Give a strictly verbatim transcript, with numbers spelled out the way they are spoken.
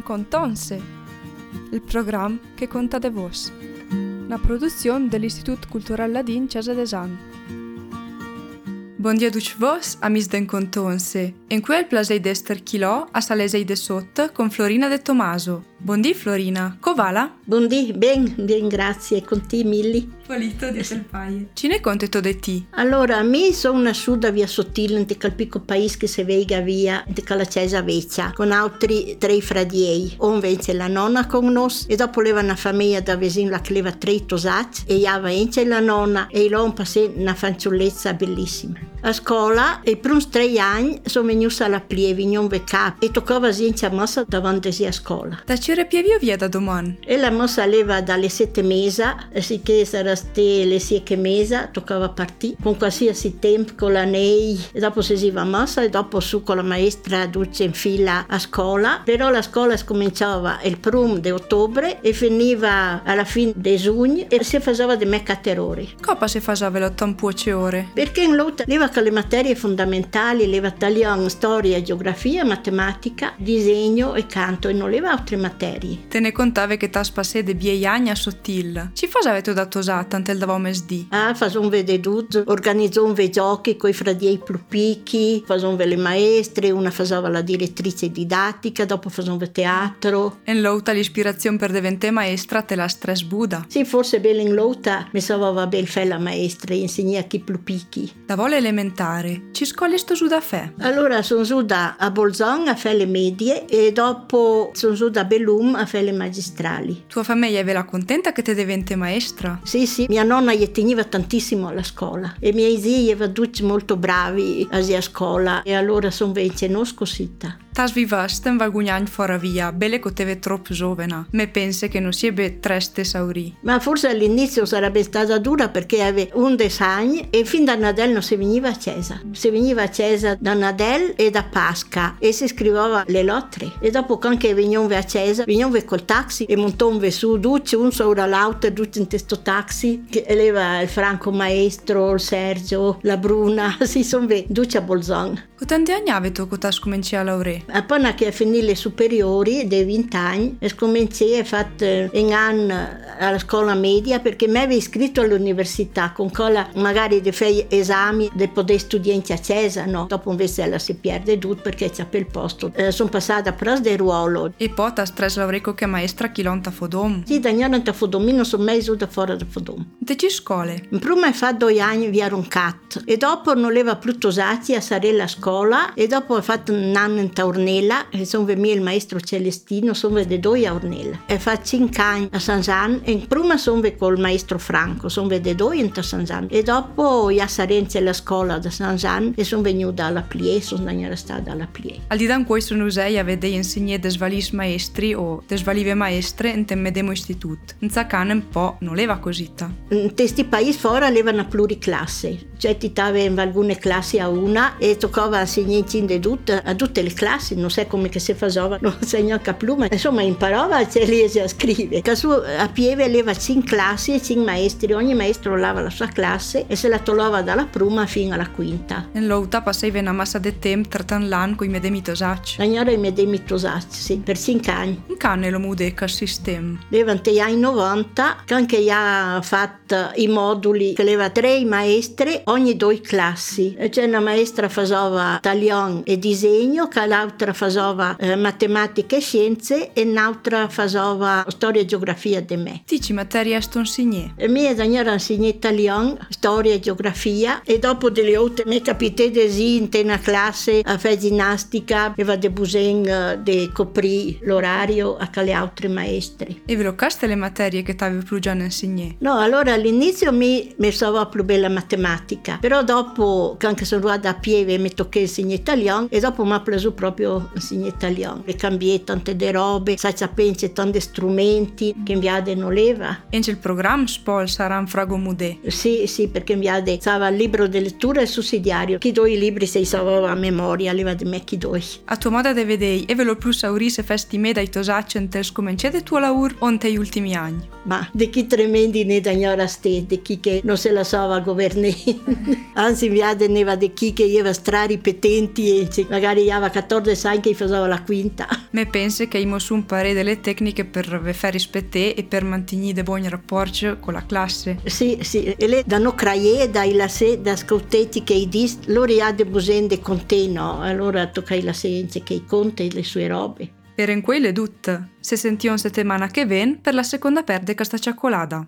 Contonse, il programma che conta de vos, una produzione dell'Istituto Culturale Ladin Cesa d'Esan. Buon dia a tutti vos, amis den Contonse, in cui è il piacere d'essere chilò a Salesei de Sotto con Florina de Tomaso. Buon dia Florina, covala? Buon dia, ben, ben grazie, con te Milli. Polito di quel paese. Ci ne conteto di ti? Allora, mi sono nasciuta via Sottile, in quel piccolo paese che si vega via, in quella Cesa Vecchia, con altri tre fradiei. Un vence la nonna con noi, e dopo leva una famiglia da vicino la che leva tre tosati, e iava ence la nonna, e l'ho passé una fanciullezza bellissima. A scuola, e per uns tre anni, sono venuta alla Plie, vignon vecap, e toccava senza mossa davanti a scuola. Da ci repievi o via da domani? E la mossa leva dalle sette mesi, sicché sarà ste le siete mesi, toccava partire con qualsiasi tempo con la nei, e dopo si si va mossa, e dopo su con la maestra duce in fila a scuola, però la scuola cominciava il primo di ottobre e finiva alla fine di giugno e si faceva di me quattro ore. Come si faceva l'ottantuoce ore? Perché in lotta leva con le materie fondamentali, leva italiano, storia, geografia, matematica, disegno e canto, e non leva altre materie. Te ne contavi che t'as passé de biei anni a Sottil. Ci faceva tu da tosata, ante il davamo mesdì? Ah, facevamo vedere, organizzavamo dei giochi con i fradiei più picchi, facevamo le maestre, una faceva la direttrice didattica, dopo facevamo teatro. In lotta l'ispirazione per diventare maestra te la stress buda? Sì, forse bene in lotta mi sapeva bene fare la maestra, insegnare a chi più picchi. Da vole elementare, ci scogli sto giù da fe? Allora sono giù da a Bolzano a fare le medie e dopo sono giù da Bellum a fare le magistrali. Tua famiglia è la contenta che te diventi maestra? Sì, sì, mia nonna gli teneva tantissimo alla scuola e i miei zii erano tutti molto bravi a scuola e allora sono venuti non scosita. Tas vivaste in Valgugnagn fora via, belle che te troppo giovane. Me pensi che non sia be treste sauri. Ma forse all'inizio sarebbe stata dura perché aveva undici anni e fin da Nadel non si veniva a Cesa. Si veniva a Cesa da Nadel e da Pasca e si scriveva le lottere. E dopo che venivamo a Cesa, venivamo col taxi e montavamo su duce, un sopra l'altro, tutti in questo taxi, che aveva il Franco Maestro, il Sergio, la Bruna, si sono venuti a Bolzano. Quanti anni avevi tu che hai cominciato a lavorare? Appena che finì le superiori, dei venti anni, e cominciai a fare un anno alla scuola media perché mi avevo iscritto all'università con quella magari di fare esami di poter studiare a Cesa, no? Dopo invece la si perde tutto perché c'è per il posto. Eh, sono passata a pras del ruolo. E poi ti hai laureato che maestra chilonta Fodom? Sì, da niente a Fodom, non sono mai venuta fuori da Fodom. De che scuole? Prima ho fatto due anni via Roncat e dopo non aveva più tosati a Sarella scuola e dopo ho fatto un anno in Ornella e sono venuto il maestro Celestino, sono venuto due a Ornella. E ho fatto cinque anni a San Gian e prima sono venuto col maestro Franco, sono venuto due a San Gian. E dopo io a Sarenze la scuola da San Gian e sono venuta alla Plie, sono stata alla Plie. Al di da in questo non usai avete insegnato des valis maestri o des valive maestre in tem medemo istituto. In Zacane un po' non leva cosita. In questi paesi fuori avevano pluriclasse, cioè ti tave in alcune classi a una e toccava insegnare a tutte le classi, non so come che si faceva, non so neanche più, ma insomma imparava a leggere e a scrivere. Casu a Pieve aveva cinque classi e cinque maestri, ogni maestro aveva la sua classe e se la trovava dalla prima fino alla quinta. In l'auta passava una massa di tempo trattando l'anno con i medemi tosacci. L'agnora i medemi tosacci, sì, per cinque anni. In cane lo mudeca il sistema. Durante gli anni novanta, che anche io ho fatto i moduli, che aveva tre maestre, ogni due classi. C'è una maestra faceva italiano e disegno, che l'altra faceva eh, matematica e scienze e un'altra faceva storia e geografia di me. Dici materia sto insegnare? E mia signora insegna italiano, storia e geografia e dopo delle altre mi capite di in una classe a fare ginnastica e va de bisogno di coprire l'orario a che le altre maestre. E ve lo caste le materie che t'avevi più già insegnare? No, allora all'inizio mi, mi stava più bella matematica, però dopo che anche sono andata a Pieve mi tocca insegnare italiano e dopo mi ha preso proprio insegnare italiano e cambiai tante de robe, sai sapere tanti strumenti che in viade non leva. E c'è il programma Spol sarà un frago mudè? Sì, sì, perché in viade stava il libro di lettura e il sussidiario. Chi due libri si sapeva a memoria, leva di me chi due. A tua moda de vedei, e ve lo più sauri se festi me dai tosacci in te scominciate tuo lavoro o in te gli ultimi anni? Ma di chi tremendi ne da gnora ste, di chi che non se la sava governare. Anzi, mi teneva di chi che io stra ripetenti e magari io aveva quattordici anni che facevo la quinta. Me pensi che imo su un paio delle tecniche per vi fare rispettare e per mantenere dei buoni rapporti con la classe. Sì, sì, e lei da non credere, da la se, da ascoltare che i dis, loro hanno bisogno con te, no? Allora tocca la scienza che i conta e le sue robe. Per in quelle tutte, se sentiamo settimana che ven per la seconda perde questa cioccolata.